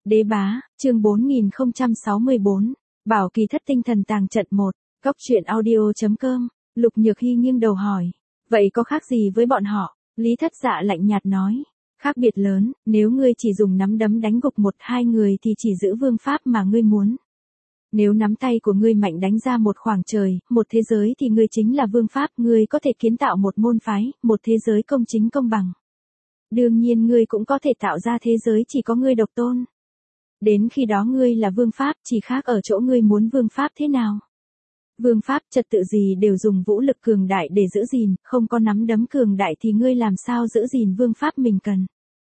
Đế bá, chương 4064, Bảo Kỳ Thất tinh thần tàng trận 1, Cóc truyện audio.com, Lục Nhược Hy nghiêng đầu hỏi. Vậy có khác gì với bọn họ? Lý Thất Dạ lạnh nhạt nói. Khác biệt lớn, nếu ngươi chỉ dùng nắm đấm đánh gục một hai người thì chỉ giữ vương pháp mà ngươi muốn. Nếu nắm tay của ngươi mạnh đánh ra một khoảng trời, một thế giới thì ngươi chính là vương pháp, ngươi có thể kiến tạo một môn phái, một thế giới công chính công bằng. Đương nhiên ngươi cũng có thể tạo ra thế giới chỉ có ngươi độc tôn. Đến khi đó ngươi là vương pháp, chỉ khác ở chỗ ngươi muốn vương pháp thế nào. Vương pháp trật tự gì đều dùng vũ lực cường đại để giữ gìn, không có nắm đấm cường đại thì ngươi làm sao giữ gìn vương pháp mình cần.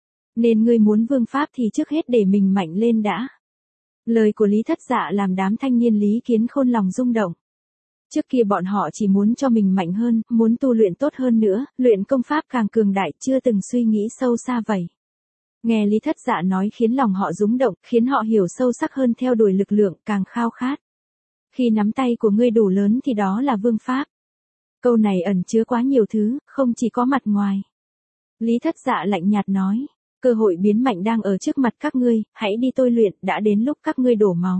Nên ngươi muốn vương pháp thì trước hết để mình mạnh lên đã. Lời của Lý Thất Dạ làm đám thanh niên Lý Kiến Khôn lòng rung động. Trước kia bọn họ chỉ muốn cho mình mạnh hơn, muốn tu luyện tốt hơn nữa, luyện công pháp càng cường đại, chưa từng suy nghĩ sâu xa vậy. Nghe Lý Thất Dạ nói khiến lòng họ rung động, khiến họ hiểu sâu sắc hơn, theo đuổi lực lượng, càng khao khát. Khi nắm tay của ngươi đủ lớn thì đó là vương pháp. Câu này ẩn chứa quá nhiều thứ, không chỉ có mặt ngoài. Lý Thất Dạ lạnh nhạt nói, cơ hội biến mạnh đang ở trước mặt các ngươi, hãy đi tôi luyện, đã đến lúc các ngươi đổ máu.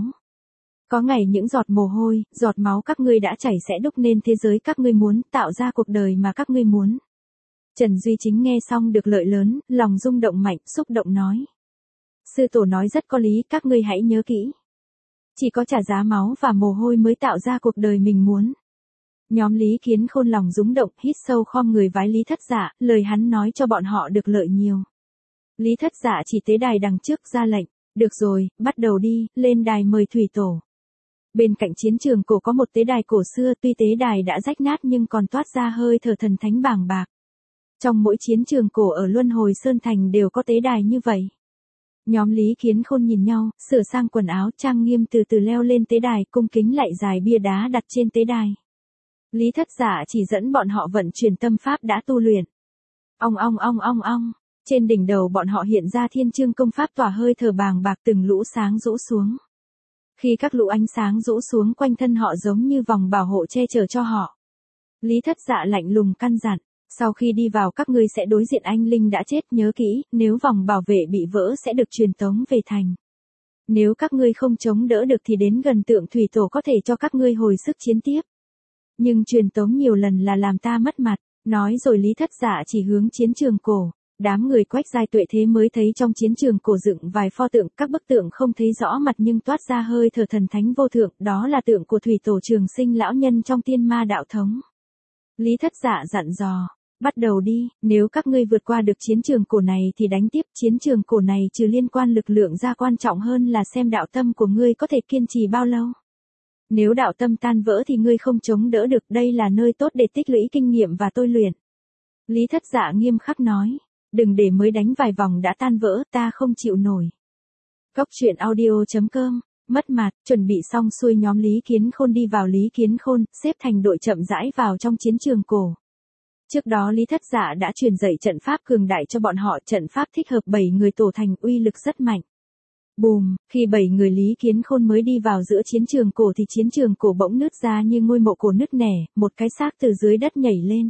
Có ngày những giọt mồ hôi, giọt máu các ngươi đã chảy sẽ đúc nên thế giới các ngươi muốn, tạo ra cuộc đời mà các ngươi muốn. Trần Duy Chính nghe xong được lợi lớn, lòng rung động mạnh, xúc động nói. Sư tổ nói rất có lý, các ngươi hãy nhớ kỹ. Chỉ có trả giá máu và mồ hôi mới tạo ra cuộc đời mình muốn. Nhóm Lý Kiến Khôn lòng rung động, hít sâu khom người vái Lý Thất Dạ, lời hắn nói cho bọn họ được lợi nhiều. Lý Thất Dạ chỉ tế đài đằng trước ra lệnh, được rồi, bắt đầu đi, lên đài mời thủy tổ. Bên cạnh chiến trường cổ có một tế đài cổ xưa, tuy tế đài đã rách nát nhưng còn toát ra hơi thở thần thánh bàng bạc. Trong mỗi chiến trường cổ ở Luân Hồi Sơn Thành đều có tế đài như vậy. Nhóm Lý Kiến Khôn nhìn nhau, sửa sang quần áo, trang nghiêm từ từ leo lên tế đài, cung kính lạy dài bia đá đặt trên tế đài. Lý Thất Dạ chỉ dẫn bọn họ vận chuyển tâm pháp đã tu luyện. Ong ong ong ong ong, trên đỉnh đầu bọn họ hiện ra thiên chương công pháp tỏa hơi thở bàng bạc, từng lũ sáng rũ xuống. Khi các lũ ánh sáng rũ xuống quanh thân họ giống như vòng bảo hộ che chở cho họ. Lý Thất Dạ lạnh lùng căn dặn, sau khi đi vào các ngươi sẽ đối diện anh linh đã chết, nhớ kỹ, nếu vòng bảo vệ bị vỡ sẽ được truyền tống về thành. Nếu các ngươi không chống đỡ được thì đến gần tượng thủy tổ có thể cho các ngươi hồi sức chiến tiếp. Nhưng truyền tống nhiều lần là làm ta mất mặt, nói rồi Lý Thất Dạ chỉ hướng chiến trường cổ. Đám người Quách Giai Tuệ thế mới thấy trong chiến trường cổ dựng vài pho tượng, các bức tượng không thấy rõ mặt nhưng toát ra hơi thở thần thánh vô thượng, đó là tượng của thủy tổ Trường Sinh lão nhân trong Tiên Ma đạo thống. Lý Thất Dạ dặn dò, bắt đầu đi, nếu các ngươi vượt qua được chiến trường cổ này thì đánh tiếp. Chiến trường cổ này trừ liên quan lực lượng ra, quan trọng hơn là xem đạo tâm của ngươi có thể kiên trì bao lâu. Nếu đạo tâm tan vỡ thì ngươi không chống đỡ được, đây là nơi tốt để tích lũy kinh nghiệm và tôi luyện. Lý Thất Dạ nghiêm khắc nói. Đừng để mới đánh vài vòng đã tan vỡ, ta không chịu nổi. Cóc truyện audio.com, mất mặt, chuẩn bị xong xuôi nhóm Lý Kiến Khôn đi vào. Lý Kiến Khôn, xếp thành đội chậm rãi vào trong chiến trường cổ. Trước đó Lý Thất Dạ đã truyền dạy trận pháp cường đại cho bọn họ, trận pháp thích hợp 7 người tổ thành, uy lực rất mạnh. Bùm, khi 7 người Lý Kiến Khôn mới đi vào giữa chiến trường cổ thì chiến trường cổ bỗng nứt ra như ngôi mộ cổ nứt nẻ, một cái xác từ dưới đất nhảy lên.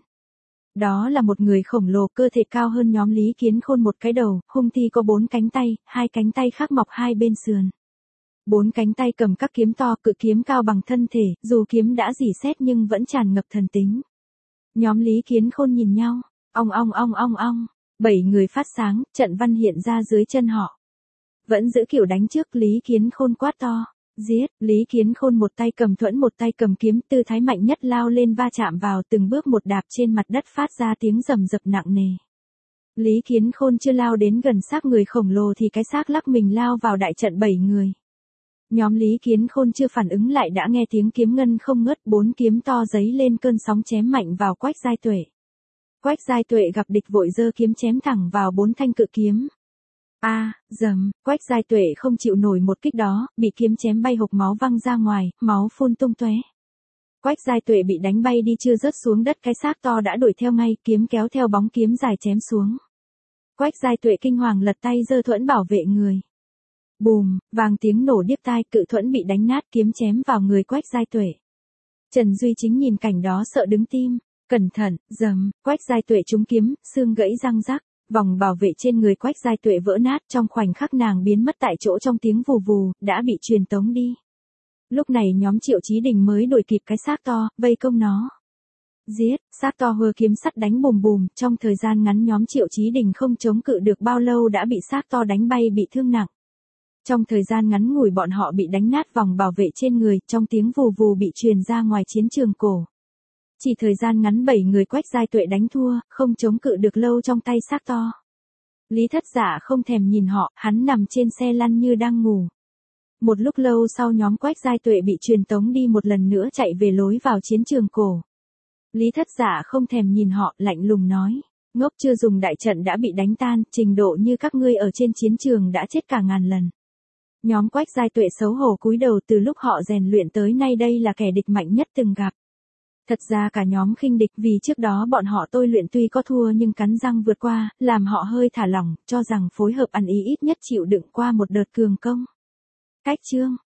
Đó là một người khổng lồ, cơ thể cao hơn nhóm Lý Kiến Khôn một cái đầu, hung thi có 4 cánh tay, 2 cánh tay khác mọc hai bên sườn. 4 cánh tay cầm các kiếm to, cự kiếm cao bằng thân thể, dù kiếm đã rỉ sét nhưng vẫn tràn ngập thần tính. Nhóm Lý Kiến Khôn nhìn nhau, ong ong ong ong ong, 7 người phát sáng, trận văn hiện ra dưới chân họ. Vẫn giữ kiểu đánh trước, Lý Kiến Khôn quát to. Giết, Lý Kiến Khôn một tay cầm thuẫn một tay cầm kiếm, tư thái mạnh nhất lao lên va chạm vào, từng bước một đạp trên mặt đất phát ra tiếng rầm rập nặng nề. Lý Kiến Khôn chưa lao đến gần xác người khổng lồ thì cái xác lắc mình lao vào đại trận 7 người. Nhóm Lý Kiến Khôn chưa phản ứng lại đã nghe tiếng kiếm ngân không ngớt, 4 kiếm to giấy lên cơn sóng chém mạnh vào Quách Giai Tuệ. Quách Giai Tuệ gặp địch vội giơ kiếm chém thẳng vào 4 thanh cự kiếm. Dầm, Quách Giai Tuệ không chịu nổi một kích đó, bị kiếm chém bay hộc máu văng ra ngoài, máu phun tung tóe. Quách Giai Tuệ bị đánh bay đi chưa rớt xuống đất, cái xác to đã đuổi theo ngay, kiếm kéo theo bóng kiếm dài chém xuống. Quách Giai Tuệ kinh hoàng lật tay giơ thuẫn bảo vệ người. Bùm, vang tiếng nổ điếc tai, cự thuẫn bị đánh nát, kiếm chém vào người Quách Giai Tuệ. Trần Duy Chính nhìn cảnh đó sợ đứng tim, cẩn thận, dầm, Quách Giai Tuệ trúng kiếm, xương gãy răng rắc. Vòng bảo vệ trên người Quách Giai Tuệ vỡ nát, trong khoảnh khắc nàng biến mất tại chỗ trong tiếng vù vù, đã bị truyền tống đi. Lúc này nhóm Triệu Chí Đình mới đuổi kịp cái xác to, vây công nó. Giết, xác to hơ kiếm sắt đánh bùm bùm, trong thời gian ngắn nhóm Triệu Chí Đình không chống cự được bao lâu đã bị xác to đánh bay bị thương nặng. Trong thời gian ngắn ngủi bọn họ bị đánh nát vòng bảo vệ trên người, trong tiếng vù vù bị truyền ra ngoài chiến trường cổ. Chỉ thời gian ngắn 7 người Quách Giai Tuệ đánh thua, không chống cự được lâu trong tay xác to. Lý Thất Dạ không thèm nhìn họ, hắn nằm trên xe lăn như đang ngủ. Một lúc lâu sau nhóm Quách Giai Tuệ bị truyền tống đi một lần nữa chạy về lối vào chiến trường cổ. Lý Thất Dạ không thèm nhìn họ, lạnh lùng nói. Ngốc, chưa dùng đại trận đã bị đánh tan, trình độ như các ngươi ở trên chiến trường đã chết cả ngàn lần. Nhóm Quách Giai Tuệ xấu hổ cúi đầu, từ lúc họ rèn luyện tới nay đây là kẻ địch mạnh nhất từng gặp. Thật ra cả nhóm khinh địch, vì trước đó bọn họ tôi luyện tuy có thua nhưng cắn răng vượt qua, làm họ hơi thả lỏng, cho rằng phối hợp ăn ý ít nhất chịu đựng qua một đợt cường công. Cách chương